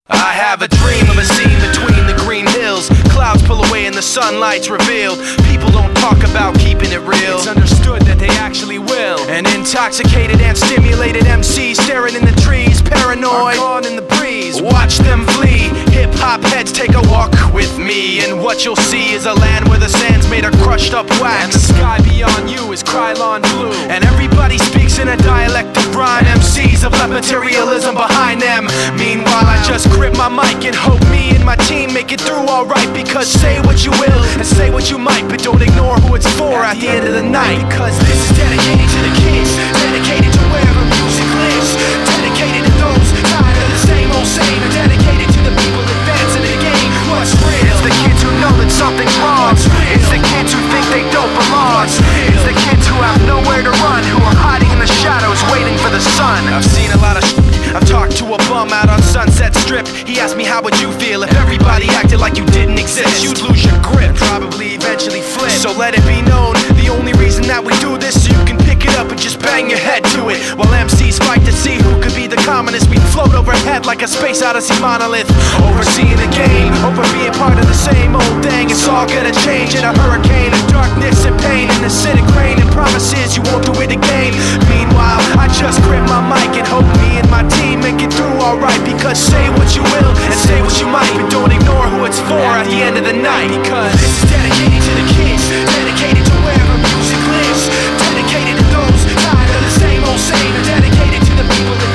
I have a dream of a scene between the green hills. Clouds pull away and the sunlight's revealed. People don't talk about keeping it real. It's understood that they actually will. An intoxicated and stimulated MC staring in the trees, paranoid, gone in the breeze. Watch them flee. Hip-hop heads take a walk with me, and what you'll see is a land where the sand's made of crushed up wax, and the sky beyond you is Krylon blue. And everybody speaks in a dialect of rhyme. MCs have left materialism behind them. Meanwhile, I just grip my mic and hope me and my team make it through alright. Because say what you will and say what you might, but don't ignore who it's for at the end of the night. Because this is dedicated to the kids, dedicated to wherever music lives, dedicated to those tired of the same old same, and dedicated to the people advancing the game. What's real? It's the kids who know that something's wrong. It's the kids who think they don't belong. It's the kids who have nowhere to run, who are hiding in the shadows waiting for the sun. I've seen a lot of I've talked to a bum out on Sunset Strip. He asked me how would you feel if everybody acted like you didn't exist. You'd lose your grip, probably eventually flip. So let it be known, the only reason that we do this, so you can pick it up and just bang your head to it. While MCs fight to see who could be the commonest, we float overhead like a space odyssey monolith, overseeing the game, over being part of the same old thing. It's all gonna change in a hurricane of darkness and pain, and acidic rain and promises you won't do it again. Meanwhile, I just grip my mic and hope me and my team make it through alright. Because say what you will and say what you might, but don't ignore who it's for at the end of the night. Because this is dedicated to the kids, dedicated to wherever music lives, dedicated to those tired of the same old same, and dedicated to the people that